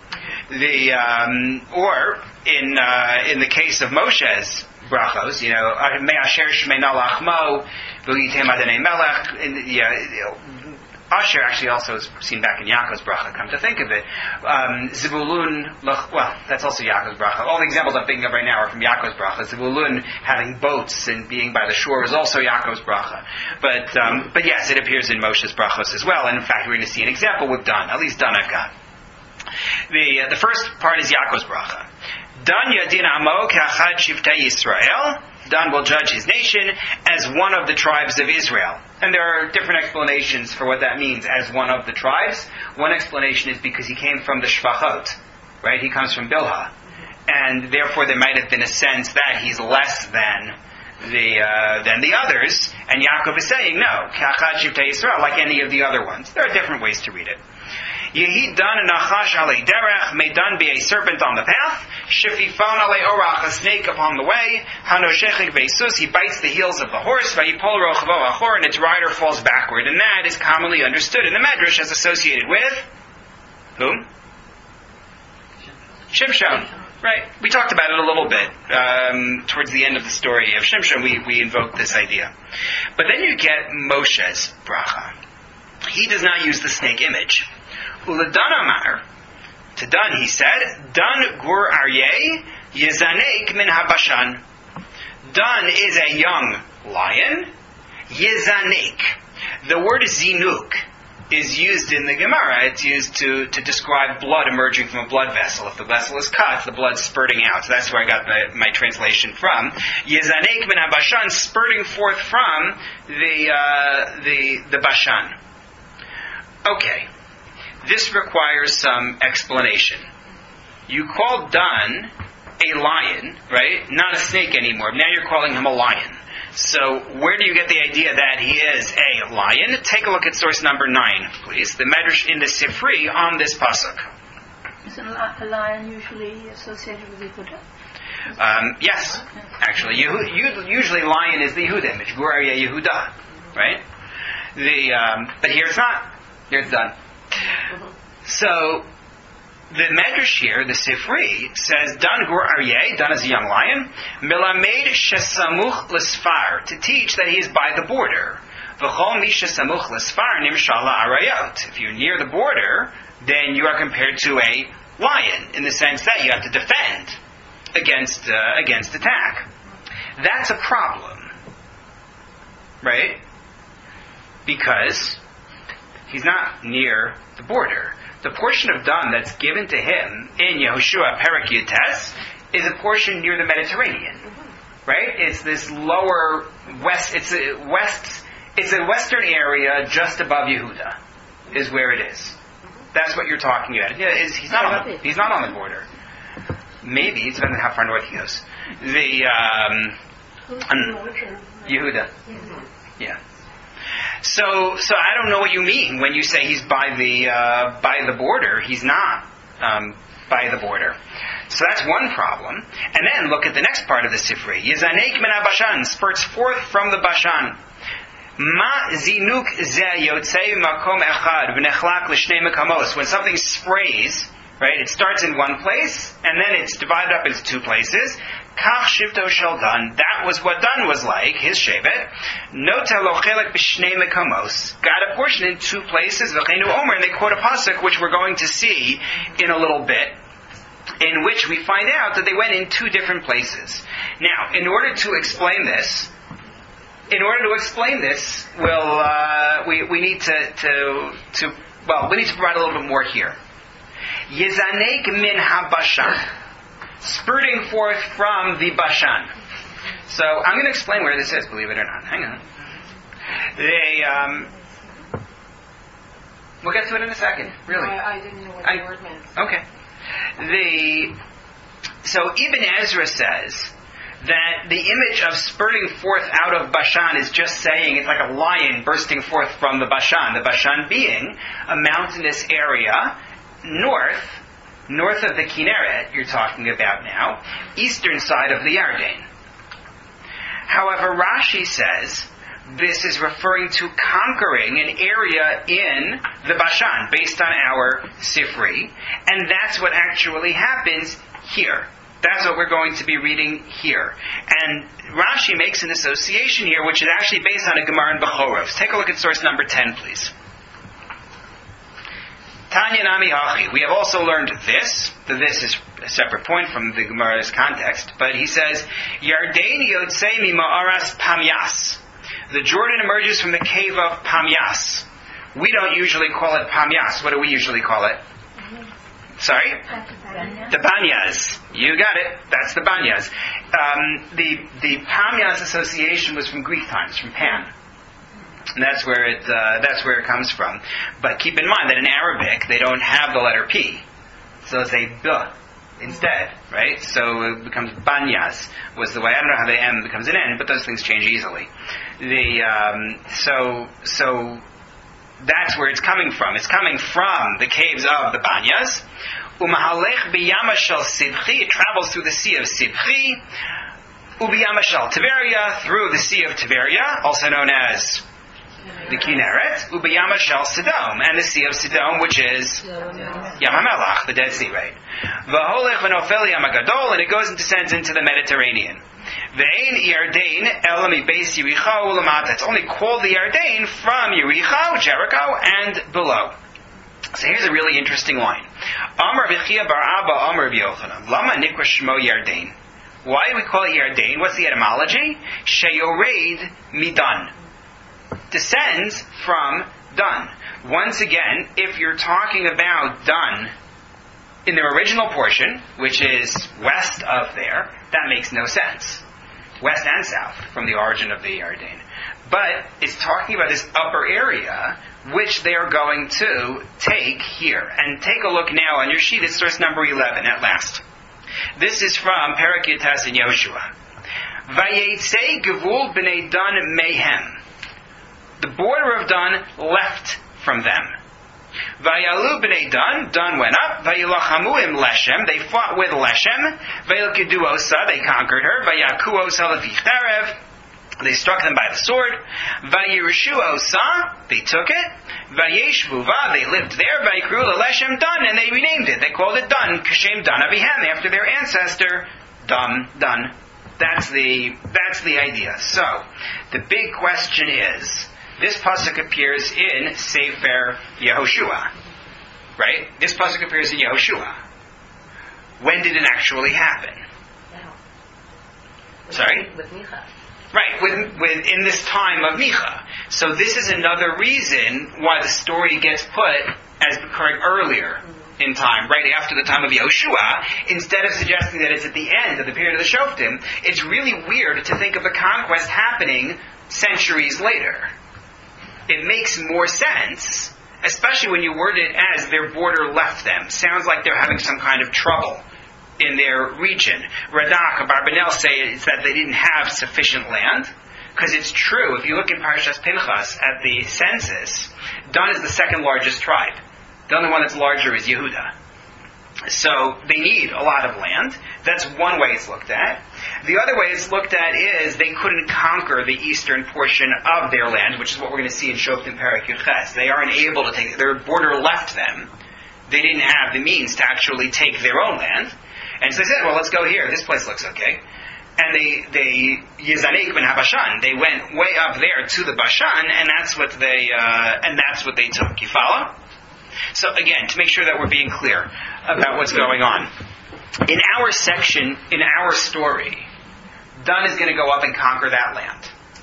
Or in the case of Moshe's brachos, Me'asher Shmeina Lachmo, V'yitem Adanei Melech. Asher actually also is seen back in Yaakov's bracha, come to think of it. Zebulun, that's also Yaakov's bracha. All the examples I'm thinking of right now are from Yaakov's bracha. Zebulun having boats and being by the shore is also Yaakov's bracha. But yes, it appears in Moshe's brachos as well. And in fact, we're going to see an example with Dun. At least Dun I've got. The first part is Yaakov's bracha. Dun yadin amo ka'achad shivtei Yisrael. Dun will judge his nation as one of the tribes of Israel. And there are different explanations for what that means, as one of the tribes. One explanation is because he came from the Shvachot, right? He comes from Bilhah. And therefore there might have been a sense that he's less than the others. And Yaakov is saying, no, Ka'achad Shivtei Yisrael, like any of the other ones. There are different ways to read it. Yehi Dun nachash alei derech, may Dun be a serpent on the path, shefifon alei orach, a snake upon the way, hanoshechik veisus, he bites the heels of the horse, vayipol rochvo achor, and its rider falls backward. And that is commonly understood in the Medrash as associated with whom? Shimshon. Right. We talked about it a little bit towards the end of the story of Shimshon. We invoked this idea. But then you get Moshe's bracha. He does not use the snake image. Uladun Amar, to Dun he said, Dun gur aryeh yizanek min habashan. Dun is a young lion, yizanek. The word zinuk is used in the Gemara. It's used to describe blood emerging from a blood vessel. If the vessel is cut, the blood's spurting out. So that's where I got my translation from. Yizanek min habashan, spurting forth from the Bashan. Okay. This requires some explanation. You call Dun a lion, right? Not a snake anymore. Now you're calling him a lion. So where do you get the idea that he is a lion? Take a look at source number 9, please. The Medrash in the Sifri on this pasuk. Isn't a lion usually associated with Yehuda? Yes, actually. Usually lion is the Yehuda image. Gur aryeh Yehuda, right? But here it's not. Here it's Dun. So, the Medrash here, the Sifri, says, Dun gur aryeh, Dun is a young lion, milamed shesamuch l'sfar, to teach that he is by the border. V'chol mi shesamuch l'sfar nimshala arayot. If you're near the border, then you are compared to a lion, in the sense that you have to defend against attack. That's a problem. Right? Because He's not near the border. The portion of Dan that's given to him in Yehoshua Perek Yutes is a portion near the Mediterranean. Right? It's this lower west. It's a western area just above Yehuda, is where it is. That's what you're talking about. Yeah, he's not on the border. Maybe it depends on how far north he goes. Yehuda. Yeah. So I don't know what you mean when you say he's by the border. He's not by the border. So that's one problem. And then look at the next part of the Sifri. Yizanek min Bashan, spurts forth from the Bashan. Ma zinuk zeh yotzei makom echad v'nechlak l'shnei makamos. When something sprays, right, it starts in one place and then it's divided up into two places. Kach shivto shel Dan. That was what Dan was like, his shevet. Nota lo chelek b'shnei makamos. Got a portion in two places. V'cheinu omer, and they quote a pasuk which we're going to see in a little bit, in which we find out that they went in two different places. Now, in order to explain this, we need to provide a little bit more here. Yizanek min ha-Bashan, spurting forth from the Bashan. So I'm going to explain where this is, believe it or not. Hang on. We'll get to it in a second. Really, I didn't know what the word meant. Okay. So Ibn Ezra says that the image of spurting forth out of Bashan is just saying it's like a lion bursting forth from the Bashan being a mountainous area north of the Kinneret you're talking about now, eastern side of the Yarden. However, Rashi says this is referring to conquering an area in the Bashan based on our Sifri, and that's what actually happens here. That's what we're going to be reading here. And Rashi makes an association here which is actually based on a Gemara in Bechoros. Take a look at source number 10, please. Tanya Nami Hachi. We have also learned this. This is a separate point from the Gemara's context, but he says, Yarden Yotzei mi Ma'aras Pamyas. The Jordan emerges from the cave of Pamyas. We don't usually call it Pamyas. What do we usually call it? Sorry? The Banyas. You got it. That's the Banyas. The Pamyas association was from Greek times, from Pan. And that's where it comes from. But keep in mind that in Arabic they don't have the letter P. So they B instead, right? So it becomes Banyas was the way. I don't know how the M becomes an N, but those things change easily. So that's where it's coming from. It's coming from the caves of the Banyas. Umahalech biyama shel Sibchi. It travels through the sea of Sibchi. Ubiyama shel Tiberia, through the sea of Tiberia, also known as the Kinneret. Ubiyama shel Sidom, and the sea of Sidom, which is Yam HaMelach, the Dead Sea, right? V'holech v'nofel Yam HaGadol, and it goes and descends into the Mediterranean. Ve'ein Yarden elami beis Yericho ulamata. It's only called the Yarden from Yericho, Jericho, and below. So here's a really interesting line. Amar v'chia bar Abba Amar v'Yochanan. Lama nikra shmo Yarden. Why do we call it Yarden? What's the etymology? Sheyoreid midan. Descends from Dan. Once again, if you're talking about Dan in their original portion, which is west of there, that makes no sense. West and south from the origin of the Yarden. But it's talking about this upper area which they are going to take here. And take a look now on your sheet at source number 11 at last. This is from Perek Yutes in Yoshua. Vayetzei gevul b'nei Dan mehem. The border of Dan left from them. Vayalu b'nei Dan. Dan went up. Vayilachamu im Leshem. They fought with Leshem. Vayilkidu Osa. They conquered her. Vayaku Osa lefi cherev. They struck them by the sword. Vayirushu Osa. They took it. Vayeshvuva. They lived there. Vayikru Leshem Dan. And they renamed it. They called it Dan. Kashem Dan Avihem. After their ancestor Dan. That's the idea. So the big question is, this pasuk appears in Sefer Yehoshua, right? This pasuk appears in Yehoshua. When did it actually happen? No. Sorry? With Micha. Right, with in this time of Micha. So this is another reason why the story gets put as occurring earlier in time, right after the time of Yehoshua, instead of suggesting that it's at the end of the period of the Shoftim. It's really weird to think of the conquest happening centuries later. It makes more sense, especially when you word it as their border left them. Sounds like they're having some kind of trouble in their region. Radak and Barbanel say it's that they didn't have sufficient land, because it's true. If you look in Parashas Pinchas at the census, Dan is the second largest tribe. The only one that's larger is Yehuda. So they need a lot of land. That's one way it's looked at. The other way it's looked at is they couldn't conquer the eastern portion of their land, which is what we're going to see in Shoftim Perek Yud. They aren't able to take, their border left them. They didn't have the means to actually take their own land. And so they said, well, let's go here. This place looks okay. And they Yezanik ben Habashan, they went way up there to the Bashan, and that's what they took. You follow? So again, to make sure that we're being clear about what's going on. In our section, in our story, Dan is going to go up and conquer that land.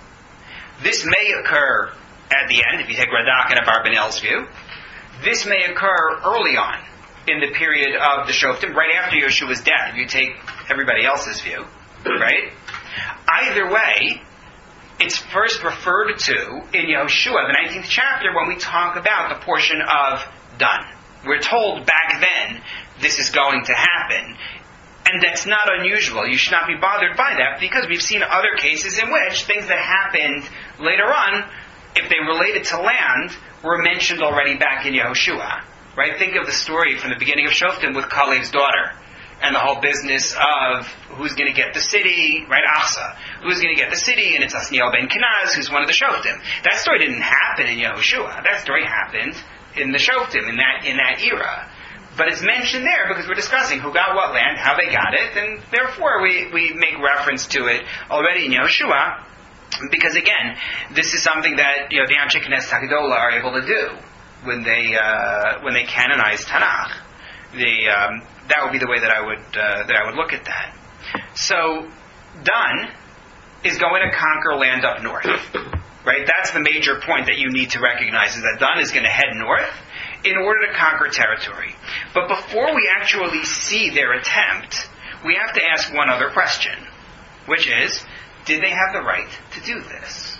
This may occur at the end, if you take Radak and Abarbanel's view. This may occur early on in the period of the Shoftim, right after Yeshua's death, if you take everybody else's view. Right? Either way, it's first referred to in Yehoshua, the 19th chapter, when we talk about the portion of Dan. We're told back then this is going to happen. And that's not unusual. You should not be bothered by that, because we've seen other cases in which things that happened later on, if they related to land, were mentioned already back in Yehoshua. Right? Think of the story from the beginning of Shoftim with Kalev's daughter. And the whole business of who's going to get the city, right? Achsa. Who's going to get the city, and it's Asniel ben Kenaz, who's one of the Shoftim. That story didn't happen in Yehoshua. That story happened in the Shoftim, in that era. But it's mentioned there because we're discussing who got what land, how they got it, and therefore we make reference to it already in Yehoshua, because again, this is something that the Anshe Knesset HaGedolah are able to do when they canonize Tanakh. That would be the way that I would look at that. So, Dan is going to conquer land up north, right? That's the major point that you need to recognize, is that Dan is going to head north in order to conquer territory. But before we actually see their attempt, we have to ask one other question, which is, did they have the right to do this?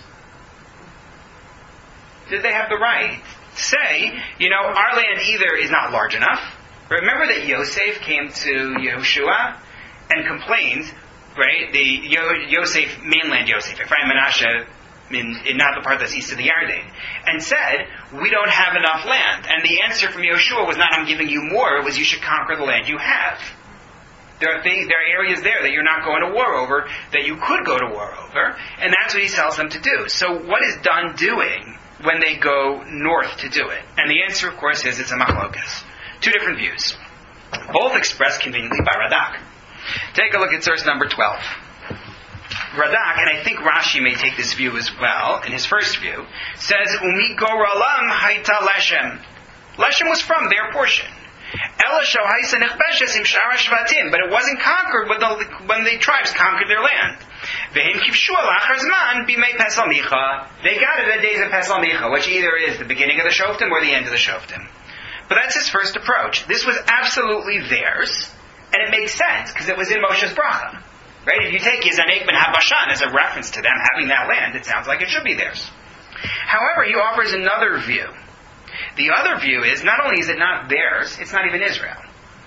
Did they have the right to say, our land either is not large enough. Remember that Yosef came to Yehoshua and complained, right? The mainland Yosef, Ephraim Menashe, in not the part that's east of the Yarden, and said, we don't have enough land. And the answer from Yehoshua was not, I'm giving you more, it was, you should conquer the land you have. There are areas there that you're not going to war over, that you could go to war over, and that's what he tells them to do. So what is Dan doing when they go north to do it? And the answer, of course, is it's a machlokas. Two different views, both expressed conveniently by Radak. Take a look at source number 12. Radak, and I think Rashi may take this view as well, in his first view, says, Umi goralam haita leshem. Leshem was from their portion. Elisho haisa nechbeshes im shara shvatim, but it wasn't conquered when the tribes conquered their land. Vehim kivshu alachar zman bimei Pesal Micha. They got it at days of Pesal Micha, which either is the beginning of the Shoftim or the end of the Shoftim. But that's his first approach. This was absolutely theirs, and it makes sense, because it was in Moshe's Bracha. Right? If you take Yezanik ben Habashan as a reference to them having that land, it sounds like it should be theirs. However, he offers another view. The other view is, not only is it not theirs, it's not even Israel.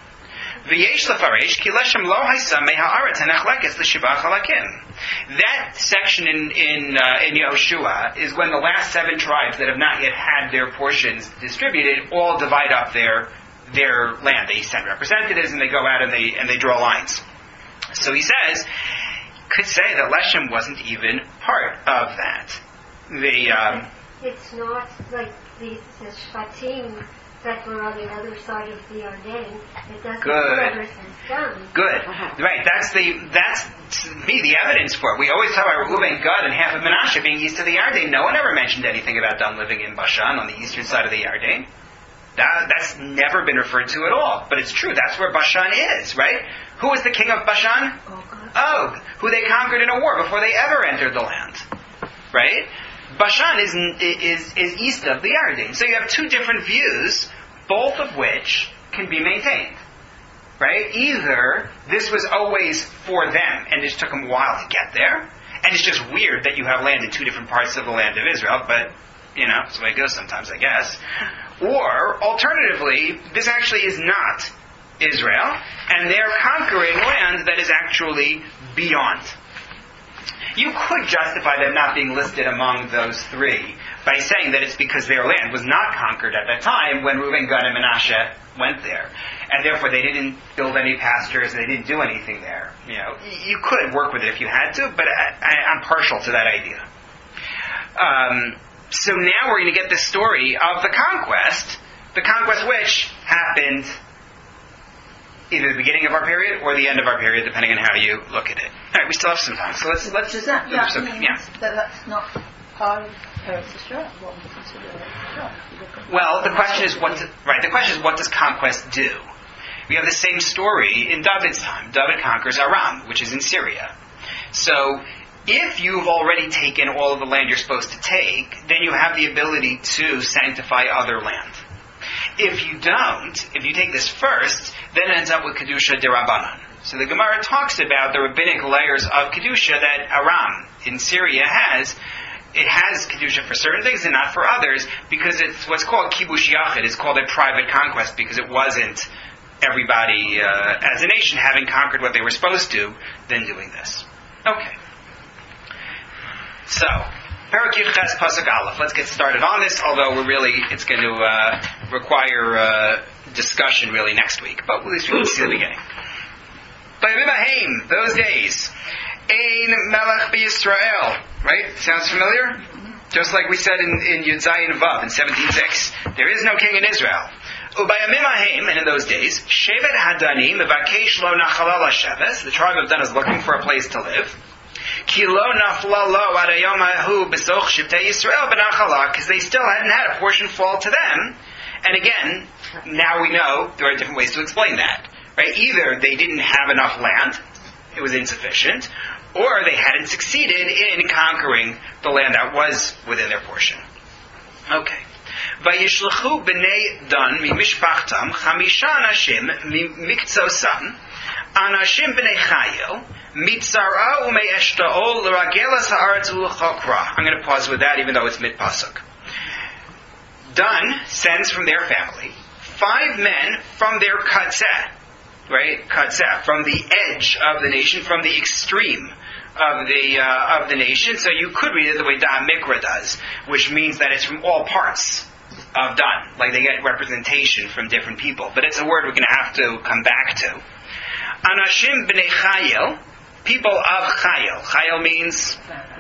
That section in Yehoshua is when the last 7 tribes that have not yet had their portions distributed all divide up their land. They send representatives and they go out and they draw lines. So he says, could say that Leshem wasn't even part of that. It's not like the Shvatim that were on the other side of the Yarden. It doesn't represent them. Good. Right. That's to me the evidence for it. We always talk about Reuben, Gad, and half of Menashe being east of the Yarden. No one ever mentioned anything about Dan living in Bashan on the eastern side of the Yarden. That's never been referred to at all. But it's true. That's where Bashan is, right? Who was the king of Bashan? Og, who they conquered in a war before they ever entered the land. Right? Bashan is east of the Yarden. So you have two different views, both of which can be maintained. Right? Either this was always for them, and it just took them a while to get there, and it's just weird that you have land in two different parts of the land of Israel, but, it's the way it goes sometimes, I guess. Or, alternatively, this actually is not Israel, and they're conquering land that is actually beyond. You could justify them not being listed among those three by saying that it's because their land was not conquered at that time when Reuben, Gad, and Menashe went there. And therefore they didn't build any pastures, they didn't do anything there. You could work with it if you had to, but I'm partial to that idea. So now we're going to get the story of the conquest which happened either the beginning of our period or the end of our period, depending on how you look at it. All right, we still have some time, so let's Does that mean yeah. that that's not part of Eretz Yisrael? What we consider Eretz Yisrael? Well, the question is what does conquest do? We have the same story in David's time. David conquers Aram, which is in Syria. So, if you've already taken all of the land you're supposed to take, then you have the ability to sanctify other land. If you don't, if you take this first, then it ends up with Kedusha Derabanan. So the Gemara talks about the rabbinic layers of Kedusha that Aram in Syria has. It has Kedusha for certain things and not for others, because it's what's called Kibush Yachid. It's called a private conquest because it wasn't everybody as a nation having conquered what they were supposed to, then doing this. Okay. So, Perek Yud-Ches Pasuk Aleph. Let's get started on this, although it's going to require discussion really next week, but at least we can see the beginning. Bayimim those days, Ein Melech b'Yisrael. Right? Sounds familiar? Just like we said in Yud Zayin Vav in 17:6, there is no king in Israel. Ubayamim Ahem, and in those days, Shevet Hadani Mevakesh Lo Nachalal Hasheves, the tribe of Dan is looking for a place to live. Ki lo nafla lo ad hayom hahu besoch Shivtei Yisrael b'Nachala, because they still hadn't had a portion fall to them. And again, now we know there are different ways to explain that. Right? Either they didn't have enough land, it was insufficient, or they hadn't succeeded in conquering the land that was within their portion. Okay. Vayishlachu b'nei Dan mimishpachtam chamisha anashim miktzosam anashim b'nei Chayil mitzara umei eshta'ol l'ragelas ha'aretz u'chokra. I'm going to pause with that even though it's mid-pasuk. Dan sends from their family 5 men from their katzeh, right? Katzeh, from the edge of the nation, from the extreme of the nation. So you could read it the way Dan Mikra does, which means that it's from all parts of Dan. Like they get representation from different people. But it's a word we're going to have to come back to. Anashim b'nei Chayil, people of Chayil. Chayil means...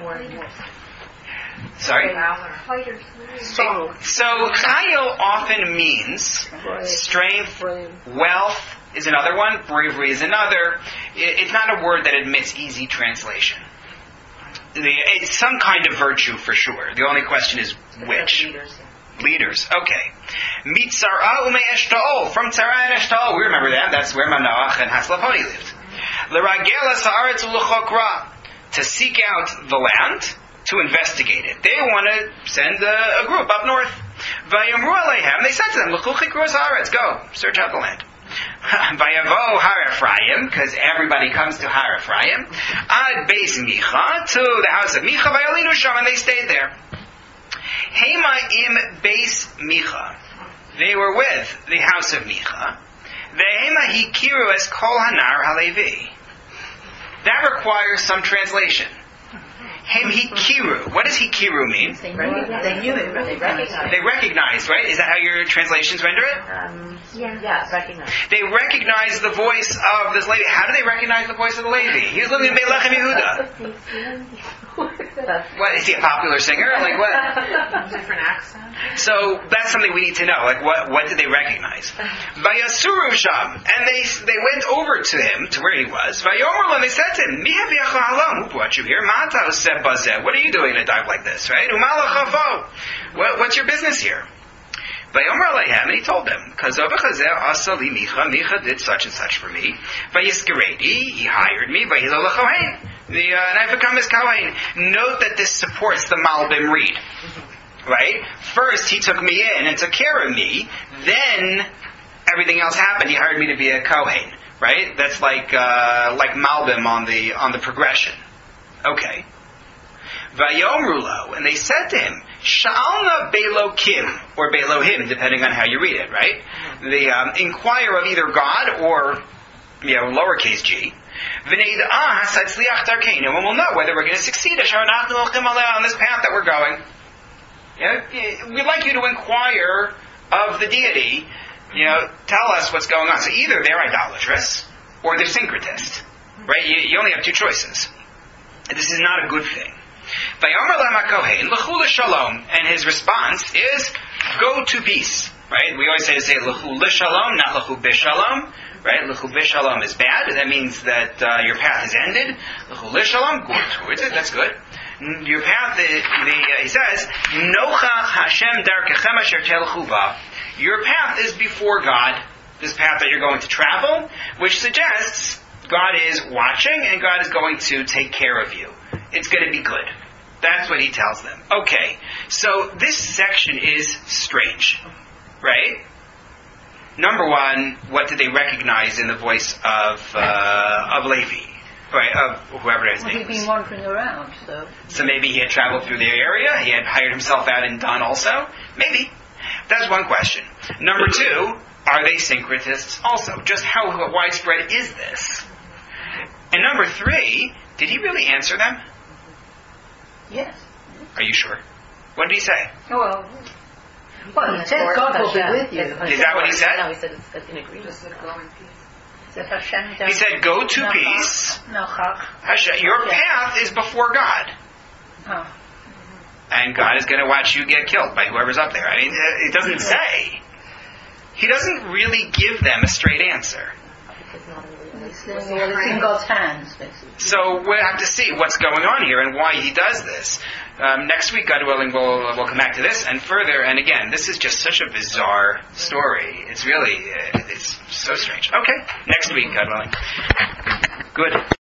Sorry? Fighters. Strong. So Chayil often means strength, wealth is another one, bravery is another. It's not a word that admits easy translation. It's some kind of virtue for sure. The only question is which. Leaders. Okay. Mitzara ume Eshtaol. From Tzara and Eshtaol. We remember that. That's where Manoach and Haslaponi lived. L'ragelas ha'aretz u'l'chokra. To seek out the land, to investigate it. They want to send a group up north. Vayamru aleihem. They said to them, L'chu chikros ha'aretz. Go. Search out the land. Vayavo Har Ephraim, because everybody comes to Har Ephraim. Ad Beis Micha, to the house of Micha. Vayalinu sham, and they stayed there. Hema im Beis Micha. They were with the house of Micha. Vehema hikiru es kol hanar halevi. That requires some translation. Hem hikiru. What does hikiru mean? They knew it. They recognized. They recognized, right? Is that how your translations render it? Yeah, recognize. They recognize the voice of this lady. How do they recognize the voice of the lady? He was living in Beit Lechem Yehuda. What, is he a popular singer? Like what? Different accent. So that's something we need to know. Like what did they recognize? Vayasuru sham, and they went over to him, to where he was. Vayomer, and they said to him, Mi haviacha halam, who brought you here? Mata seb bazeh. What are you doing in a dive like this, right? Umalachavo. What's your business here? Vayomer aleihem, and he told them, Kazovachazeh asali Micha. Micha did such and such for me. Vayiskeredi, he hired me. Vayilalachohen. And I've become his Kohen. Note that this supports the Malbim read. Right? First, he took me in and took care of me. Then, everything else happened. He hired me to be a Kohen. Right? That's like Malbim on the progression. Okay. Vayomru lo, and they said to him, Sha'alna Belokim, or Belohim, depending on how you read it, right? The inquire of either God or, lowercase g. V'neid'ah hasatzliach darkeinu, and we'll know whether we're going to succeed on this path that we're going. We'd like you to inquire of the deity, tell us what's going on. So either they're idolatrous, or they're syncretist. Right? You only have two choices. This is not a good thing. Vayomer lema kohen l'chu l'shalom, and his response is, go to peace. Right? We always say l'chu l'shalom, not l'chu b'shalom. Right? L'chu b'shalom is bad. That means that your path is ended. L'chu l'shalom, go towards it. That's good. Your path, he says, Nochach Hashem darkechem asher telchu ba. Your path is before God. This path that you're going to travel, which suggests God is watching and God is going to take care of you. It's going to be good. That's what he tells them. Okay, so this section is strange, right? Number one, what did they recognize in the voice of Levi? Right, of whoever his name was. He'd been wandering around, so... So maybe he had traveled through the area, he had hired himself out in Dun also? Maybe. That's one question. Number two, are they syncretists also? Just how widespread is this? And number three, did he really answer them? Yes. Are you sure? What did he say? Well, he said God will be with you. Is that what he said? No, he said it's in agreement. He said, go to peace. Hashem, your path is before God. Oh. And God is going to watch you get killed by whoever's up there. I mean, it doesn't say. He doesn't really give them a straight answer. It's in God's hands, basically. So we'll have to see what's going on here and why he does this. Next week, God willing, we'll come back to this and further. And again, this is just such a bizarre story. It's really, it's so strange. Okay, next week, God willing. Good.